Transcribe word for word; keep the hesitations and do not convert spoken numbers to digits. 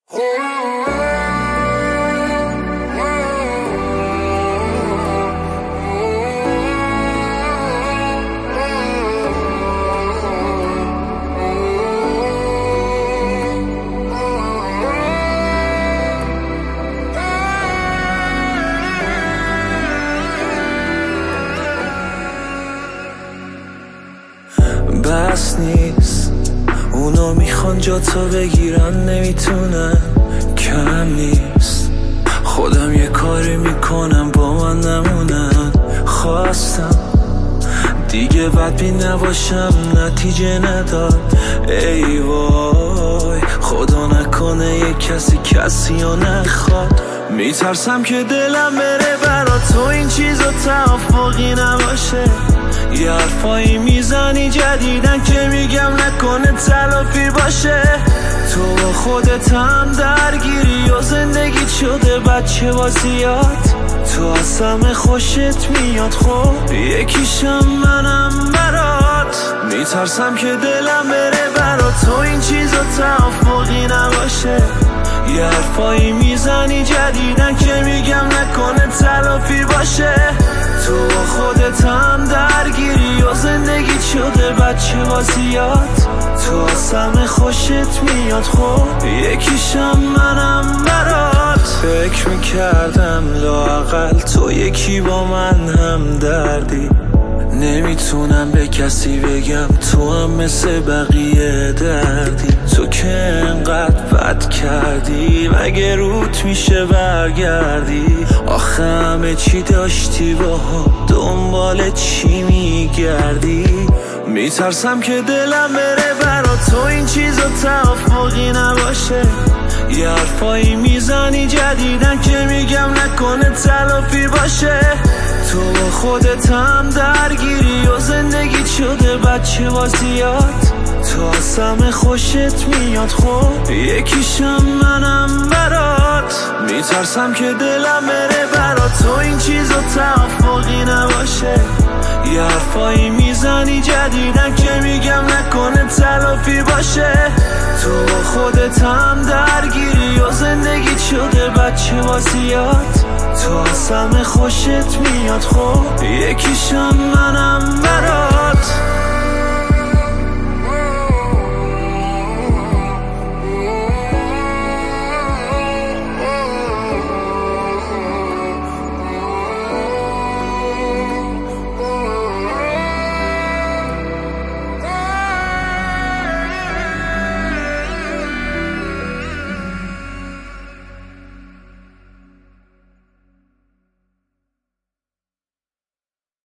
بس نیست اونا میخوان جا تو بگیرن، نمیتونن، کم نیست خودم یه کاری میکنم با من نمونن. خواستم دیگه بدبین نباشم، نتیجه نداد. ای وای خدا نکنه یه کسی کسی رو نخواد. میترسم که دلم بره برا تو این چیزا توافقی نباشه. یه حرفایی میزنی جدیدن که میگم نکنه تلافی باشه. تو با خودت هم درگیری و زندگیت شده بچه بازیات. تو از همه خوشت میاد، خب یکیشم منم برات. میترسم که دلم بره برا تو این چیزا توافقی نباشه. یه حرفایی میزنی جدیدن که میگم نکنه تلافی باشه. تو با خودت هم درگیری و زندگیت شده بچه بازیات. تو از همه خوشت میاد، خب یکیشم منم برات. فکر میکردم لااقل تو یکی با من هم دردی. نمیتونم به کسی بگم تو هم مثل بقیه دردی. تو که انقدر بد کردی مگه روت میشه برگردی؟ آخه همه چی داشتی با هم، دنبال چی میگردی؟ میترسم که دلم بره برا تو این چیزا توافقی نباشه. یه حرفایی میزنی جدیدن که میگم نکنه تلافی باشه. تو با خودت هم درگیری و زندگیت شده بچه بازیات. تو از همه خوشت میاد، خب یکیشم منم برات. میترسم که دلم بره برا تو این چیزا توافقی نباشه. یه حرفایی میزنی جدیدن که میگم نکنه تلافی باشه. تو با خودت هم درگیری و زندگیت شده بچه بازیات. تو از همه خوشت میاد، خب یکیشم منم برات.